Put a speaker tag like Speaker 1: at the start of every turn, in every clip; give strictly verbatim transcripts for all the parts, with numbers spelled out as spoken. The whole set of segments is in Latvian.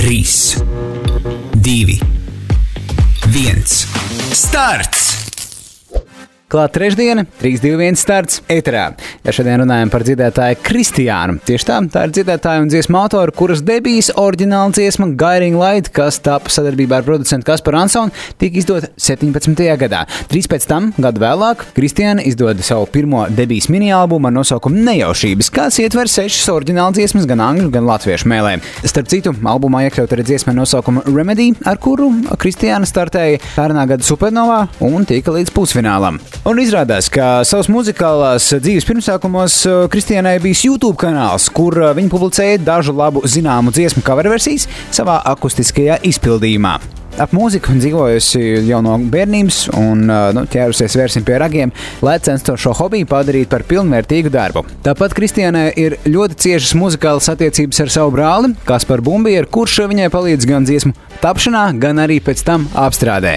Speaker 1: trīs, divi, viens. Starts!
Speaker 2: Klāt trešdiena, trīs, divi, viens starts ēterā. Ja šodien runājam par dziedātāju Kristiānu. Tieši tā, tā ir dziedātāja un dziesmu autora, kuras debijas oriģināla dziesma Guiding Light, kas tapa sadarbībā ar producentu Kasparu Ansonu, tika izdota septiņpadsmitajā gadā. Drīz pēc tam, gadu vēlāk, Kristiāna izdoda savu pirmo debijas mini-albumu ar nosaukumu Nejaušības, kas ietver sešas oriģināla dziesmas gan angļu, gan latviešu mēlē. Starp citu, albumā iekļaut arī dziesma ar nosaukumu Remedy, ar kuru Kristiāna startēja pērnā gada Supernovā un tika līdz pusfinālam. Un izrādās, ka savas muzikālās dzīves pirmsākumos Kristiānai bijis YouTube kanāls, kur viņa publicēja dažu labu zināmu dziesmu coverversijas savā akustiskajā izpildījumā. Ap mūziku dzīvojusi jau no bērnības un nu, ķērusies vērsim pie ragiem, lai censtos šo hobiju padarīt par pilnvērtīgu darbu. Tāpat Kristiānai ir ļoti ciešas muzikālas attiecības ar savu brāli, Kasparu Bumbieru, kurš viņai palīdz gan dziesmu tapšanā, gan arī pēc tam apstrādē.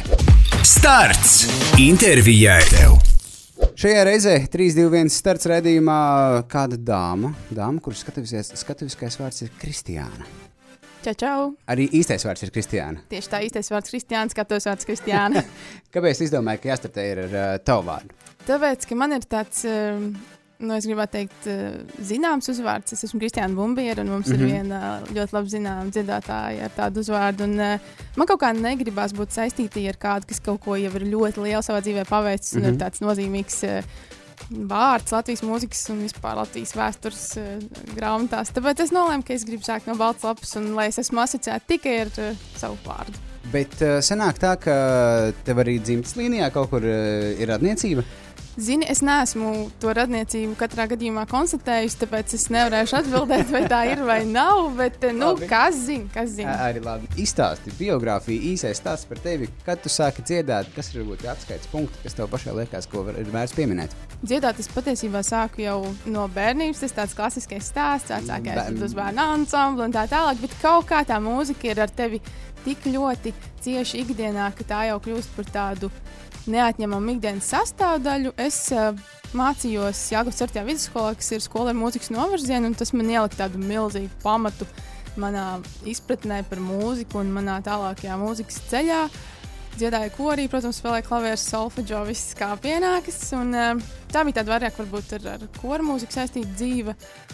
Speaker 1: Starts! Intervijai tev!
Speaker 2: Šajā reizē trīs, divi, viens starts redzījumā kāda dāma, dāma, kuras skatuviskais vārds ir Kristiāna.
Speaker 3: Čau, čau! Arī
Speaker 2: īstais vārds ir Kristiāna.
Speaker 3: Tieši tā, īstais vārds Kristiāna, skatuves vārds Kristiāna.
Speaker 2: Kāpēc izdomāji, ka jāstartē ir ar uh, tavu vārdu?
Speaker 3: Tāpēc, ka man ir tāds, uh, nu es gribētu teikt, uh, zināms uzvārds. Es esmu Kristiāna Bumbiera un mums mm-hmm. ir viena ļoti labi zināma dziedātāja ar tādu uzvārdu. Un, uh, man kaut kā negribās būt saistītī ar kādu, kas kaut ko jau ir ļoti lielu savā dzīvē paveicis mm-hmm. un ir tāds nozīmīgs uh, vārds Latvijas mūzikas un vispār Latvijas vēstures uh, grāmatās. Tāpēc es nolēmu, ka es gribu sākt no balts lapas un lai es esmu asociēta tikai ar uh, savu vārdu.
Speaker 2: Bet uh, sanāk tā, ka tev arī dzimtas līnijā kaut kur uh, ir radniecība?
Speaker 3: Zini, es neesmu to radniecību katrā gadījumā konstatējusi, tāpēc es nevarēšu atbildēt, vai tā ir vai nav, bet, nu, labi. kas zina, kas zina.
Speaker 2: Arī labi. Izstāsti biogrāfiju, īsais stāsts par tevi, kad tu sāki dziedāt, kas ir varbūt atskaites punkti, kas tev pašai liekas, ko var, ir vērts pieminēt?
Speaker 3: Dziedāt es patiesībā sāku jau no bērnības, tas tāds klasiskais stāsts, vecākais Bēr... uz bērnu ansamblu un tā tālāk, bet kaut kā tā mūzika ir ar tevi tik ļoti cieši ikdienā, ka tā jau kļūst par tādu neatņemamu ikdienas sastāvdaļu. Es uh, mācījos Jāgavas ceturtajā vidusskolā, kas ir skola ar mūzikas novirzienu, un tas man ielika tādu milzīgu pamatu manā izpratnē par mūziku un manā tālākajā mūzikas ceļā. Dziedāju korī, protams, spēlēju klavieres, solfedžo, viss kā pienākas, un uh, tā bija tāda vairāk varbūt ar, ar koru mūziku saistīta dzīve.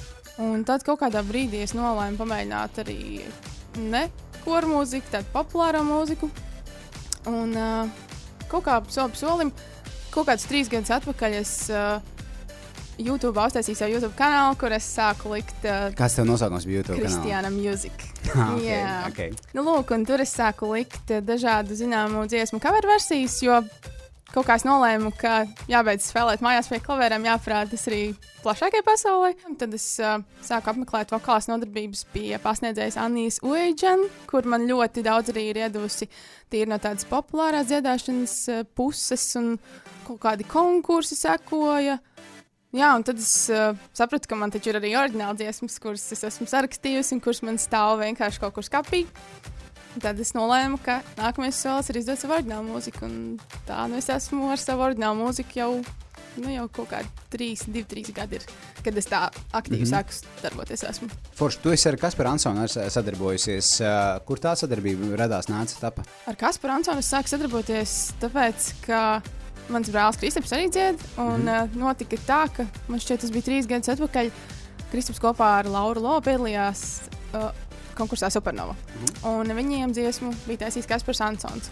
Speaker 3: Un tad kaut kādā brīdī es nolēmu pamēģināt arī ne koru mūziku, tādu populāro mūziku. Un uh, kaut kā soli solim, kaut kādus trīs gadus atpakaļ es uh, YouTube uztaisīju savu YouTube kanālu, kur es sāku likt uh,
Speaker 2: Kāds tev nosaukums bija YouTube kanālā?
Speaker 3: Kristiāna Music.
Speaker 2: Ah, okay,
Speaker 3: Jā.
Speaker 2: Okay.
Speaker 3: Nu, lūk, un tur es sāku likt uh, dažādu zināmu dziesmu cover versijas, jo kaut kā es nolēmu, ka jābeidz spēlēt mājās pie klavierēm, jāparādās arī plašākai pasaulē. Un tad es uh, sāku apmeklēt vokālās nodarbības pie pasniedzējas Annijas Ueģen, kur man ļoti daudz arī ir iedavusi tīri no tādas populārās dziedāšanas uh, puses, un kaut kādi konkursi sekoja. Jā, un tad es uh, sapratu, ka man taču ir arī oriģināla dziesmas, kuras es esmu sarakstījusi un kuras man stāv vienkārši kaut kur skapī. Tad es nolēmu, ka nākamais solis ir izdot savu oriģinālu mūziku, un tā nu es esmu ar savu oriģinālu mūziku jau, nu, jau kaut kādi trīs, divi, trīs gadi ir, kad es tā aktīvi mm-hmm. sāku darboties esmu.
Speaker 2: Forši, tu esi ar Kasparu Ansonu sadarbojusies. Kur tā sadarbība radās, nāca tapa?
Speaker 3: Ar Kasparu Ansonu es sāku sadarboties tāpēc, ka mans brālis Kristaps arī dzied, un mm-hmm. notika tā, ka man šķiet tas bija trīs gadus atpakaļ. Kristaps kopā ar Lauru Lo piedalījās uh, konkursā Supernova. Mm-hmm. Un viņiem dziesmu bija taisījis Kaspars Ansons.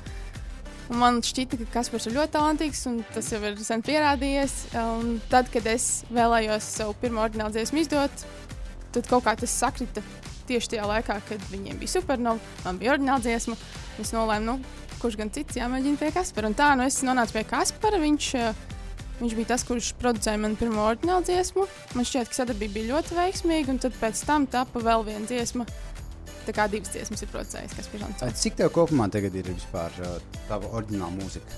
Speaker 3: Un man šķita, ka Kaspars ir ļoti talantīgs, un tas jau ir sen pierādījies. Un tad, kad es vēlējos savu pirmo oriģinālu dziesmu izdot, tad kaut kā tas sakrita tieši tajā laikā, kad viņiem bija Supernova, man bija oriģināla dziesma. Es nolēmu, nu, kurš gan cits jāmēģina pie Kaspara. Un tā, nu, es nonācu pie Kaspara. Viņš, viņš bija tas, kurš producēja manu pirmo oriģinālu dziesmu. Man šķiet, ka sadarbība bija ļoti veiksmīga, un tad pēc tam tapa vēl viena dziesma. Tā kā divas dziesmas ir producējis Kaspars Ansons.
Speaker 2: Cik tev kopumā tagad ir vispār tava oriģināla mūzika?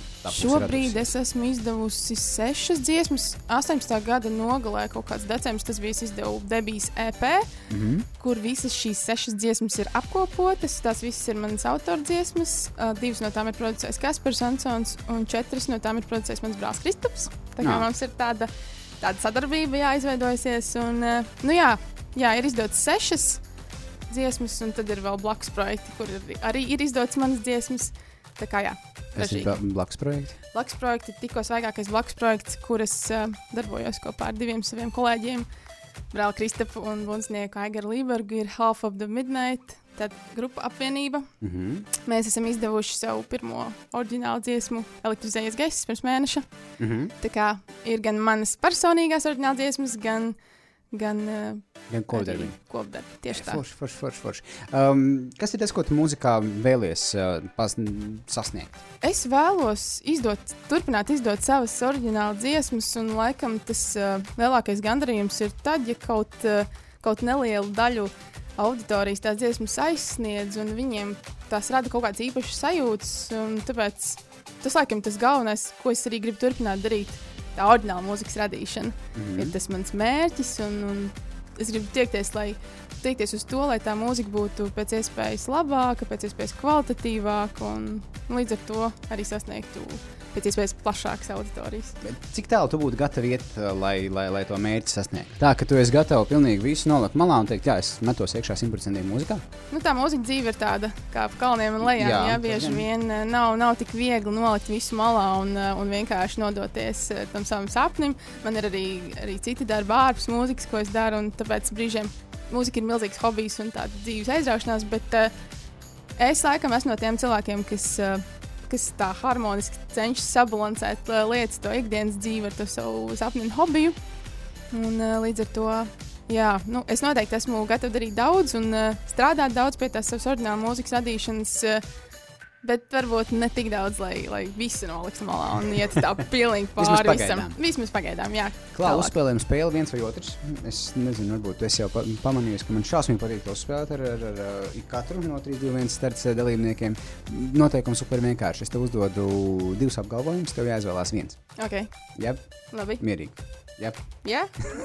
Speaker 3: Šobrīd es esmu izdevusi sešas dziesmas. astoņpadsmitā gada nogalē, kaut kāds decembris, tas bija, es izdevu debijas E P, mm-hmm. kur visas šīs sešas dziesmas ir apkopotas. Tās visas ir manas autordziesmas. Uh, divas no tām ir producējis Kaspars Ansons, un četras no tām ir producējis mans brālis Kristaps. Tā kā no. Mums ir tāda, tāda sadarbība jāizveidojusies. Un, uh, nu jā, jā, ir izdotas sešas. dziesmas, un tad ir vēl blakus projekti, kur ir, arī ir izdotas manas dziesmas. Tā kā jā.
Speaker 2: Tas ir blakus projekti?
Speaker 3: Blakus projekti ir tikko svaigākais blakus projekts, kur es uh, darbojos kopā ar diviem saviem kolēģiem. Brāli Kristapu un bundznieku Aigaru Lībergu ir Half of the Midnight, tad grupa apvienība.
Speaker 2: Mm-hmm.
Speaker 3: Mēs esam izdevuši savu pirmo oriģinālu dziesmu Elektrizējies gaiss pirms mēneša.
Speaker 2: Mm-hmm.
Speaker 3: Tā kā ir gan manas personīgās oriģināla dziesmas, gan gan, uh,
Speaker 2: gan kopdarbi.
Speaker 3: Kopdarbi, tieši tā.
Speaker 2: Forši, forši, forši, forši. Um, kas ir tas, ko tu mūzikā vēlies uh, pas, sasniegt?
Speaker 3: Es vēlos izdot, turpināt izdot savas oriģināla dziesmas, un laikam tas uh, lielākais gandarījums ir tad, ja kaut, uh, kaut nelielu daļu auditorijas tās dziesmas aizsniedz, un viņiem tās rada kaut kāds īpašs sajūtas, un tāpēc tas laikam tas galvenais, ko es arī gribu turpināt darīt. Tā oriģināla mūzikas radīšana mm-hmm. ir tas mans mērķis, un, un es gribu tiekties, lai, tiekties uz to, lai tā mūzika būtu pēc iespējas labāka, pēc iespējas kvalitatīvāka, un, un līdz ar to arī sasniegtu pēc iespējas plašākas auditorijas.
Speaker 2: Cik tālu tu būtu gatavi iet, lai, lai, lai to mērķi sasniegtu? Tā, ka tu esi gatavs pilnīgi visu nolikt malā un teikt, jā, es metos iekšā simtprocentīgi mūzikā?
Speaker 3: Nu, tā mūzika dzīve ir tāda, kā pa kalniem un lejām, jā, jā bieži vien nav, nav tik viegli nolikt visu malā un, un vienkārši nodoties tam savam sapnim. Man ir arī, arī citi darbi ārpus mūzikas, ko es daru, un tāpēc brīžiem mūzika ir milzīgs hobijs un tāda dzīves aizraušanās, bet uh, es laikam esmu no tiem cilvēkiem, kas uh, kas tā harmoniski cenšas sabalansēt uh, lietas, to ikdienas dzīvi ar to savu sapni un hobiju. Un uh, līdz ar to, jā, nu, es noteikti esmu gatava darīt daudz un uh, strādāt daudz pie tās savas oriģināla mūzikas radīšanas, uh, bet varbūt ne tik daudz, lai, lai visu noliks malā un iet tā pilnīgi pāri visam. Vismaz pagaidām, jā.
Speaker 2: Klā, uzspēlējam spēli viens vai otrs. Es nezinu, varbūt tu esi jau pa, pamanījis, ka man šausmīgi patīk to spēlēt ar, ar, ar, ar katru no trīs divi viens starts dalībniekiem. Noteikums super vienkārši. Es tev uzdodu divus apgalvojumus, tev jāizvēlās viens.
Speaker 3: Ok.
Speaker 2: Jep.
Speaker 3: Labi.
Speaker 2: Mierīgi. Jep.
Speaker 3: Jā?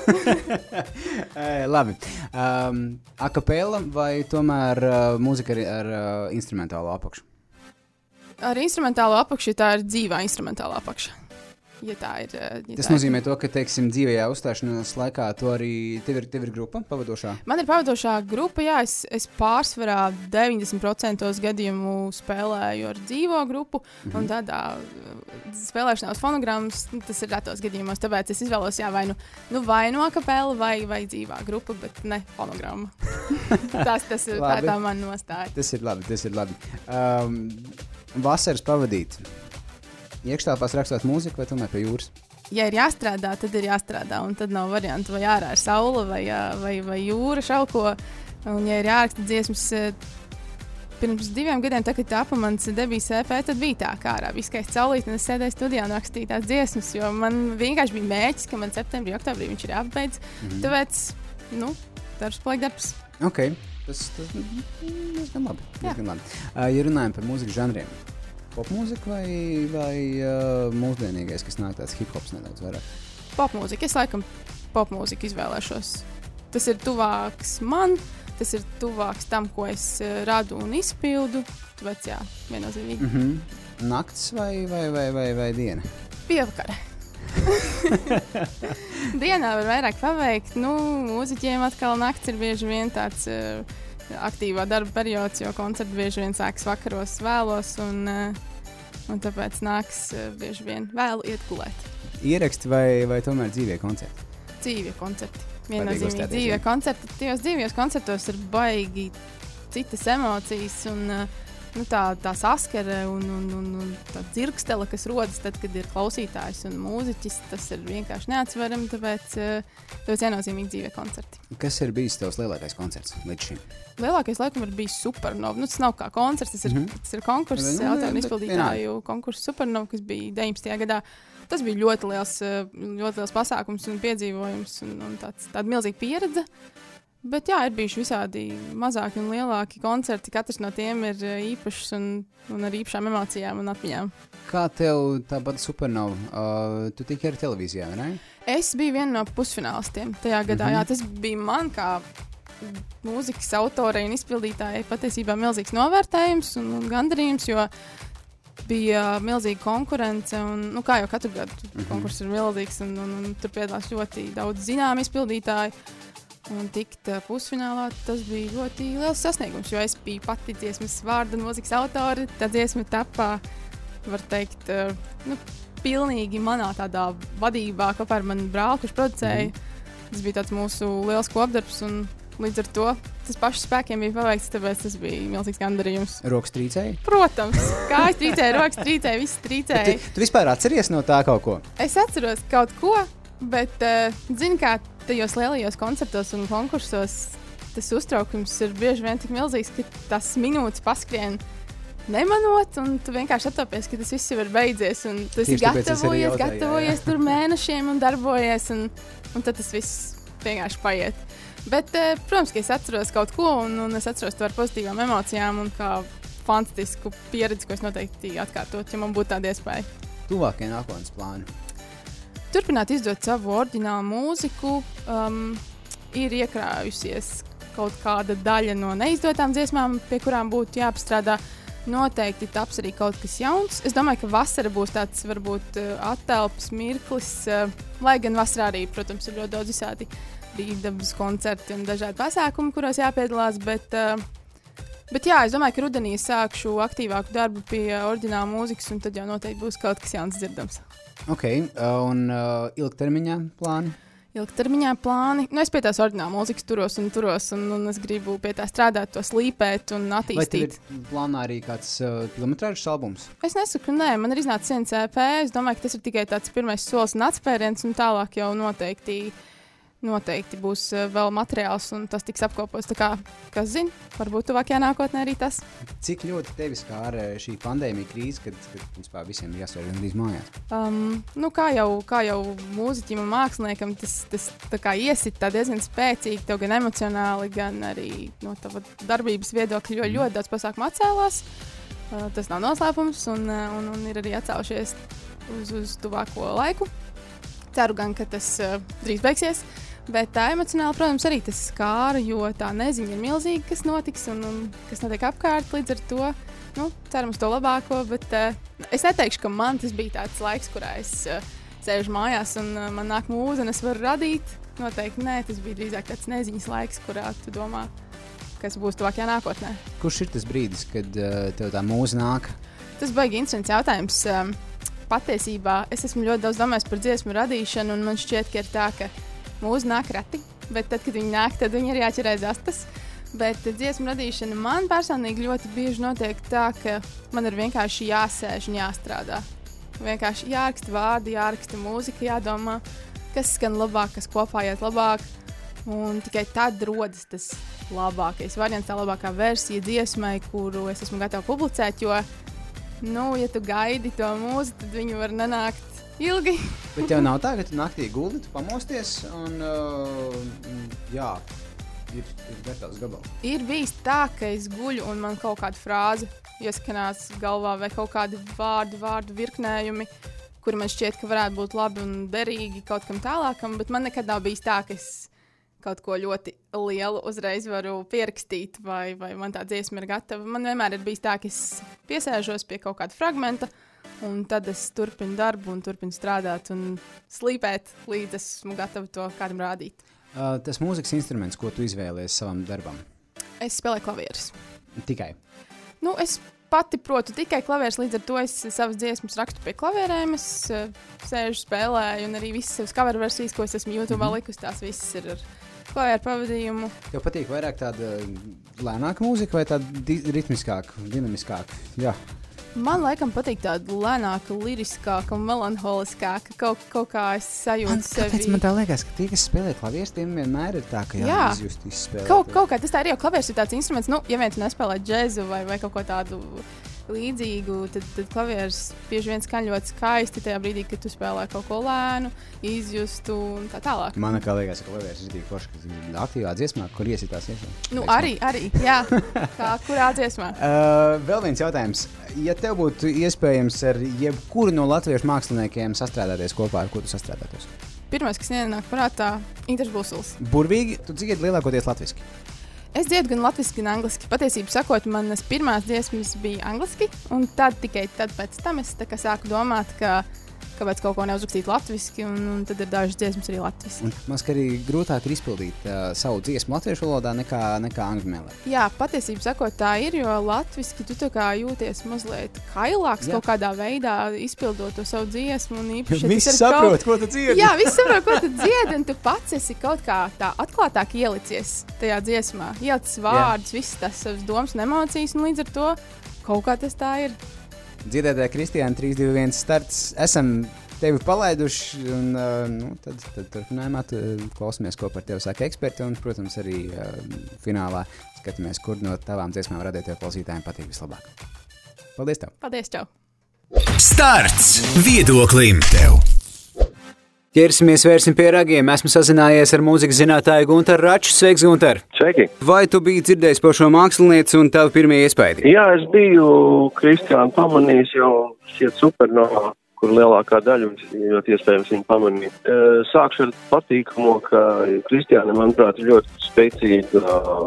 Speaker 2: e, labi. Um, akapela vai tomēr uh, mūzika ar, ar uh, instrumentālo apakšu?
Speaker 3: Ar instrumentālo apakšu, tā ir dzīvā instrumentālā apakša. Ja tā ir, ja
Speaker 2: Tas
Speaker 3: tā
Speaker 2: nozīmē
Speaker 3: ir.
Speaker 2: to, ka, teiksim, dzīvajā uzstāšanās laikā tu arī, tev ir, tev ir grupa pavadošā?
Speaker 3: Man ir pavadošā grupa, jā, es, es pārsvarā deviņdesmit procentus gadījumu spēlēju ar dzīvo grupu, mm-hmm. un tādā spēlēšanā uz fonogrammas, tas ir retos gadījumos, tāpēc es izvēlos, jā, vai nu, nu vai no akapela, vai, vai dzīvā grupa, bet ne fonogramma. tas, tas ir tā, tā man nostāja.
Speaker 2: Tas ir labi, tas ir labi. Um, vasaras pavadīt. Iekštāpās rakstot mūziku vai tomēr pie jūras?
Speaker 3: Ja ir jāstrādā, tad ir jāstrādā, un tad nav variantu, vai ārā ir saule, vai, vai, vai jūra šauko. Un, ja ir jāraksta dziesmas, pirms diviem gadiem, tā, kad tāpa mans debijas E P, tad bija tā, kā ārā bija skaists saulīt, un es sēdēju studijā un rakstīju tās dziesmas, jo man vienkārši bija mērķis, ka man septembrī, oktobrī viņš ir jāpabeidz. Mm-hmm. Tāpēc, nu, darbs paliek darbs.
Speaker 2: Ok, tas diezgan labi. Diezgan labi. Uh, ja runājam par mūzikas žanriem, popmūzika vai, vai uh, mūsdienīgais, kas nāk tāds hip-hops nedaudz vairāk?
Speaker 3: Popmūzika. Es laikam popmūziku izvēlēšos. Tas ir tuvāks man, tas ir tuvāks tam, ko es uh, radu un izpildu. Tāpēc, jā, viennozīmīgi.
Speaker 2: Mm-hmm. Nakts vai, vai, vai, vai, vai diena?
Speaker 3: Pievakare. Dienā var vairāk paveikt. Nu, mūziķiem atkal nakts ir bieži vien tāds uh, aktīvā darba periods, jo koncerti bieži vien sākas vakaros vēlos, un, uh, un tāpēc nāks uh, bieži vien vēlu iet gulēt.
Speaker 2: Ieraksti vai, vai tomēr dzīvie koncerti?
Speaker 3: Dzīvie koncerti. Viennozīmīgi dzīvie koncerti. Tajos dzīvijos koncertos ir baigi citas emocijas un uh, nu, tā, tā saskare un, un, un, un tā dzirkstele, kas rodas tad, kad ir klausītājs un mūziķis, tas ir vienkārši neatsverami, tāpēc, tāpēc viennozīmīgi dzīvie koncerti.
Speaker 2: Kas ir bijis tavs lielākais koncerts līdz šim?
Speaker 3: Lielākais laikam ir bijis Supernova. Nu, tas nav kā koncerts, tas ir, mm-hmm. tas ir konkurss,
Speaker 2: nu,
Speaker 3: autāru izpildītāju konkurss Supernova, kas bija deviņdesmitajā gadā. Tas bija ļoti liels, ļoti liels pasākums un piedzīvojums un, un tāds, tāda milzīga pieredze. Bet jā, ir bijuši visādi mazāki un lielāki koncerti. Katrs no tiem ir īpašs un, un ar īpašām emocijām un atmiņām. Kā
Speaker 2: tev tāpat Supernova? Uh, tu tiki ar televīzijā, vai ne?
Speaker 3: Es biju viena no pusfinālistiem tajā gadā. Mm-hmm. Jā, tas bija man kā mūzikas autorei un izpildītājai patiesībā milzīgs novērtējums un, un gandarījums, jo bija milzīga konkurence. Un, nu, kā jau katru gadu mm-hmm. konkurss ir milzīgs un, un, un tur piedalās ļoti daudz zināmu izpildītāju. Un tikt uh, pusfinālā, tas bija ļoti liels sasniegums, jo es biju pati dziesmas vārda un mūzikas autori. Tā dziesma tapā, var teikt, uh, nu, pilnīgi manā tādā vadībā, kopā ar manu brāli, kurš producēja. Mm. Tas bija tāds mūsu liels kopdarbs, un līdz ar to tas pašs spēkiem bija paveikts, tāpēc tas bija milzīgs gandarījums.
Speaker 2: Rokas trīcēja?
Speaker 3: Protams, kājas trīcēja, rokas trīcēja, viss trīcēja.
Speaker 2: Tu, tu vispār atceries no tā kaut ko?
Speaker 3: Es atceros kaut ko, bet, uh, zini, kā tajos lielajos koncertos un konkursos tas uztraukums ir bieži vien tik milzīgs, ka tas minūtes paskrien nemanot, un tu vienkārši attopies, ka tas viss jau ir beidzies, un tu esi gatavojies, gatavojies tur mēnešiem un darbojies, un, un tad tas viss vienkārši paiet. Bet, eh, protams, ka es atceros kaut ko, un, un es atceros to ar pozitīvām emocijām, un kā fantastisku pieredzi, ko es noteikti atkārtot, ja man būtu tāda iespēja.
Speaker 2: Tuvākie nākotnes plāni?
Speaker 3: Turpināt izdot savu oriģinālu mūziku, um, ir iekrājusies kaut kāda daļa no neizdotām dziesmām, pie kurām būtu jāpastrādā. Noteikti taps arī kaut kas jauns. Es domāju, ka vasara būs tāds varbūt attelpas mirklis, lai gan vasarā arī, protams, ir ļoti daudz visādi brīvdabas koncerti un dažādi pasākumi, kuros jāpiedalās, bet, bet jā, es domāju, ka rudenī sākšu aktīvāku darbu pie oriģināla mūzikas, un tad jau noteikti būs kaut kas jauns dzirdams.
Speaker 2: Ok, un uh, ilgtermiņā plāni?
Speaker 3: Ilgtermiņā plāni. Nu, es pie tās oriģināla mūzikas turos un turos, un, un es gribu pie tā strādāt, to slīpēt un attīstīt.
Speaker 2: Vai tev ir plānā arī kāds uh, kilometrāžas albums?
Speaker 3: Es nesaku, nē, man ir iznācis viens E P. Es domāju, ka tas ir tikai tāds pirmais solis un atspēriens, un tālāk jau noteikti, noteikti būs uh, vēl materiāls, un tas tiks apkopots. Tā kā, kas zina, varbūt tuvākajā nākotnē arī tas.
Speaker 2: Cik ļoti tevi skāra šī pandēmija krīze, kad, kad principā, visiem bija jāstāv gandrīz mājās?
Speaker 3: Um, nu, kā jau, kā jau mūziķim un māksliniekam, tas, tas tā kā iesit tā diezgan spēcīgi, tev gan emocionāli, gan arī no tava darbības viedokļa, jo ļoti daudz pasākumu atcēlās. Uh, tas nav noslēpums, un, un, un ir arī atcēlušies uz, uz tuvāko laiku. Ceru gan, ka tas uh, drīz beigsies. Bet tā emocionāli, protams, arī tas skāra, jo tā neziņa ir milzīga, kas notiks un, un kas notiek apkārt. Līdz ar to, nu, ceram uz to labāko, bet uh, es neteikšu, ka man tas bija tāds laiks, kurā es uh, sēžu mājās un uh, man nāk mūza un es varu radīt. Noteikti nē, tas bija drīzāk tāds neziņas laiks, kurā tu domā, kas būs tuvākajā nākotnē.
Speaker 2: Kurš ir tas brīdis, kad uh, tev tā mūza nāk?
Speaker 3: Tas baigi interesants jautājums. Um, patiesībā es esmu ļoti daudz domājis par dziesmu radīšanu, un man šķiet, ka ir tā, ka mūza nāk reti, bet tad, kad viņi nāk, tad viņi ir jāķerēs astas. Bet dziesmu radīšana man personīgi ļoti bieži notiek tā, ka man ir vienkārši jāsēž un jāstrādā. Vienkārši jāraksta vārdi, jāraksta mūzika, jādomā, kas skan labāk, kas kopā iet labāk. Un tikai tad rodas tas labākais variants, tā labākā versija dziesmai, kuru es esmu gatava publicēt, jo, nu, ja tu gaidi to mūzu, tad viņi var nenākt ilgi.
Speaker 2: Bet tev nav tā, ka tu naktī guldi, tu pamosties un, uh, jā, ir, ir gatavs gabals.
Speaker 3: Ir bijis tā, ka es guļu un man kaut kāda frāze ieskanās galvā vai kaut kādi vārdi, vārdu virknējumi, kuri man šķiet, ka varētu būt labi un derīgi kaut kam tālākam, bet man nekad nav bijis tā, ka es kaut ko ļoti lielu uzreiz varu pierakstīt vai, vai man tā dziesma ir gatava. Man vienmēr ir bijis tā, ka es piesēžos pie kaut kāda fragmenta, un tad es turpinu darbu un turpinu strādāt un slīpēt, līdz esmu gatava to kādam rādīt.
Speaker 2: Uh, tas mūzikas instruments, ko tu izvēlies savam darbam?
Speaker 3: Es spēlēju klavierus.
Speaker 2: Tikai?
Speaker 3: Nu, es pati protu tikai klavierus, līdz ar to es savas dziesmas rakstu pie klavierēm, es uh, sēžu, spēlēju, un arī visas savas cover versijas, ko es esmu YouTube mm-hmm. likus, tās visas ir ar klavieru pavadījumu.
Speaker 2: Tev patīk vairāk tāda lēnāka mūzika vai tāda di- ritmiskāka, dinamiskāka? Jā.
Speaker 3: Man laikam patīk tāda lēnāka, liriskāka un melanholiskāka. Kaut, kaut kā es sajūtu
Speaker 2: man,
Speaker 3: sevi.
Speaker 2: Kāpēc man tā liekas, ka tie, kas spēlē klavierus, tiem vienmēr ir tā, ka jā,
Speaker 3: jā.
Speaker 2: izjust izspēlēt.
Speaker 3: Kaut, kaut kā tas tā ir, jo klavieris ir tāds instruments, nu, ja vien tu nespēlē džezu vai, vai kaut ko tādu līdzīgu, tad, tad klavieris bieži vien skaņ ļoti skaisti tajā brīdī, kad tu spēlē kaut ko lēnu, izjustu un tā tālāk.
Speaker 2: Man kā liekas, ka klavieris ir tik forši, ka ir aktīvā dziesmā, kur iesitās iekšā.
Speaker 3: Nu, arī, arī, jā, kā kurā dziesmā.
Speaker 2: Uh, vēl viens jautājums. Ja tev būtu iespējams ar jebkuru no latviešu māksliniekiem sastrādāties kopā, ar ko tu sastrādātos?
Speaker 3: Pirmais, kas ienāk prātā, Inters Busuls.
Speaker 2: Burvīgi, tu dziedi lielākoties latviski?
Speaker 3: Es dziedu gan latviski, gan angliski. Patiesībā sakot, manas pirmās dziesmas bija angliski, un tad tikai tad pēc tam es tā kā sāku domāt, ka, kāpēc kaut ko neuzrakstīt latviski, un, un tad ir dažas dziesmas arī latviski.
Speaker 2: Un man arī grūtāk ir izpildīt uh, savu dziesmu latviešu valodā nekā, nekā angļu melodiju.
Speaker 3: Jā, patiesībā sakot, tā ir, jo latviski tu tā kā jūties mazliet kailāks Jā. Kaut kādā veidā izpildot to savu dziesmu. Un īpaši,
Speaker 2: visi saprot, kaut... ko tu dziedi.
Speaker 3: Jā, visi saprot, ko tu dziedi, un tu pats esi kaut kā tā atklātāk ielicies tajā dziesmā. Ielicis vārdus, visas tās savas domas un emocijas, un līdz ar to kaut kā tas tā ir.
Speaker 2: Dziedētāja Kristiāna, trīs, divi, viens starts. Esam tevi palaiduši, un uh, nu, tad, tad turpinājumā klausamies, ko par tevi saka eksperti, un, protams, arī uh, finālā skatāmies, kur no tavām dziesmām radio tev klausītājiem patīk vislabāk. Paldies tev!
Speaker 3: Paldies, čau!
Speaker 1: Starts viedoklim tev!
Speaker 2: Ķersimies vērsim pie ragiem. Esmu sazinājies ar mūzikas zinātāju Guntaru Raču. Sveiks, Guntar!
Speaker 4: Sveiki!
Speaker 2: Vai tu biji dzirdējis par šo mākslinieci un tavi pirmie iespaidi?
Speaker 4: Jā, es biju Kristiānu pamanījis jau šķiet supernovā, kur lielākā daļa ļoti iespējams viņu pamanīt. Sākšu ar patīkamo, ka Kristiāna, manuprāt, ir ļoti spēcīga,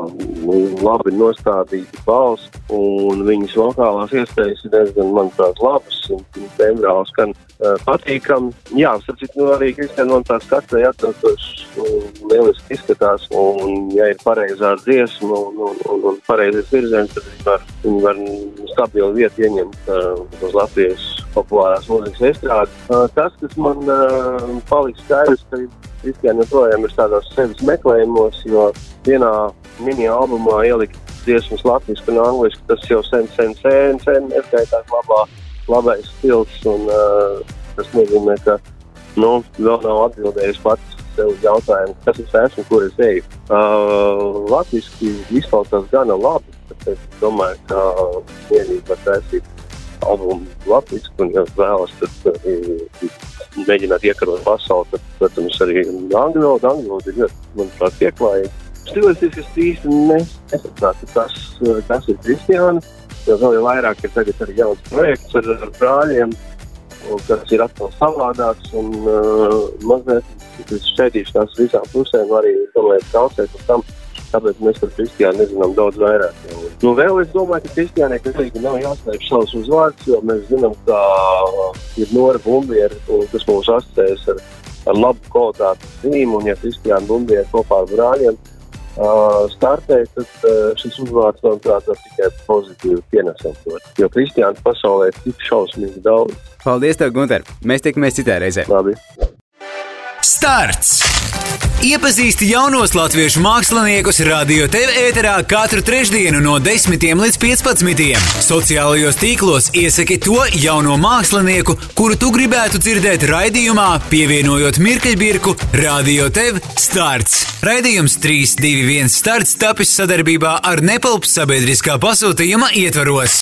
Speaker 4: labi nostādīta balss, un viņas vokālās iespējas ir diezgan, manuprāt, labas, un tembrāli skan patīkami. Jā, sapcīt, nu arī Kristiāna, manuprāt, skatē atbilstoši lieliski izskatās, un ja ir pareizā dziesma un, un, un, un pareizais virziens, tad viņi var, viņi var stabilu vietu ieņemt uh, uz Latvijas populārās mūzikas estrādes. Uh, tas, kas man uh, paliks skaidrs, ka Kristiāna joprojām ir tādos sevis meklējumos, jo vienā mini-albumā ielikt dziesmas latviski un angliski, tas jau sen, sen, sen, sen neskaitās labā, labais stils, un uh, tas nozīmē, ka, nu, vēl nav atbildējis pats sev uz jautājumu, kas es esmu, kur es eju. Uh, latviski izklausās gana labi, tad es domāju, ka vienīgi var taisīt albumu latviski, un ja vēlas, tad uh, mēģināt iekarot pasauli, tad, protams, arī angļu valoda, angļu valoda ir ļoti, manuprāt, pieklājīgi. Stilistiski es īsti nesaprātu, kas, kas ir Kristiāna, jo vēl jau vairāk ir tagad arī jauns projekts ar, ar brāļiem, kas ir atkal savādāks, un uh, mazliet es šķētīšu tās visām pusēm, arī domāju, traucēt uz tam, tāpēc mēs par Kristiānu nezinām daudz vairāk. Nu, vēl es domāju, ka Kristiānai, ka arī nav jāslēpj savus uzvārds, jo mēs zinām, ka ir Nora Bumbieri, kas mūs asociējas ar, ar labu kvalitāti zīmu, un ja Kristiāna Bumbieri kopā ar brāļiem uh, startē, tad uh, šis uzvārds, manuprāt, var tikai pozitīvi pienesam to. Jo Kristiāna pasaulē ir tik šausmīgi daudz.
Speaker 2: Paldies tev, Gunter! Mēs tikamies citā reizē.
Speaker 4: Labi.
Speaker 1: Starts! Iepazīsti jaunos latviešu māksliniekus Radio T V ēterā katru trešdienu no desmitiem līdz piecpadsmitiem. Sociālajos tīklos iesaki to jauno mākslinieku, kuru tu gribētu dzirdēt raidījumā, pievienojot mirkļbirku Radio T V Starts. Raidījums trīs, divi, viens Starts tapis sadarbībā ar Nepalps sabiedriskā pasūtījuma ietvaros.